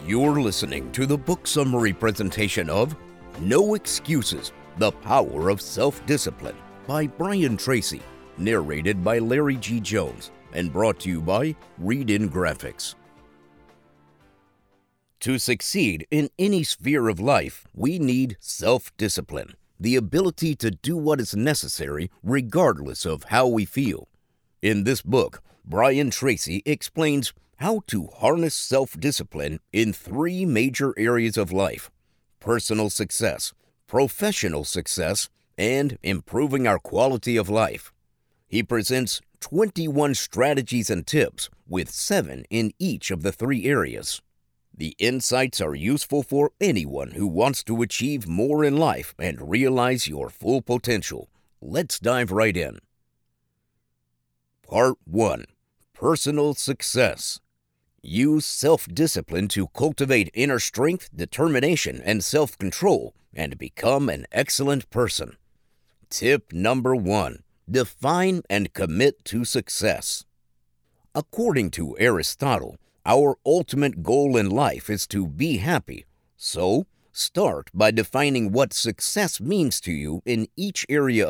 You're listening to the book summary presentation of No Excuses, The Power of Self-Discipline by Brian Tracy, narrated by Larry G. Jones, and brought to you by Read-In Graphics. To succeed in any sphere of life, we need self-discipline, the ability to do what is necessary regardless of how we feel. In this book, Brian Tracy explains how to harness self-discipline in three major areas of life: personal success, professional success, and improving our quality of life. He presents 21 strategies and tips with 7 in each of the 3 areas. The insights are useful for anyone who wants to achieve more in life and realize your full potential. Let's dive right in. Part 1. Personal Success. Use self-discipline to cultivate inner strength, determination, and self-control, and become an excellent person. Tip number 1. Define and commit to success. According to Aristotle, our ultimate goal in life is to be happy. So, start by defining what success means to you in each area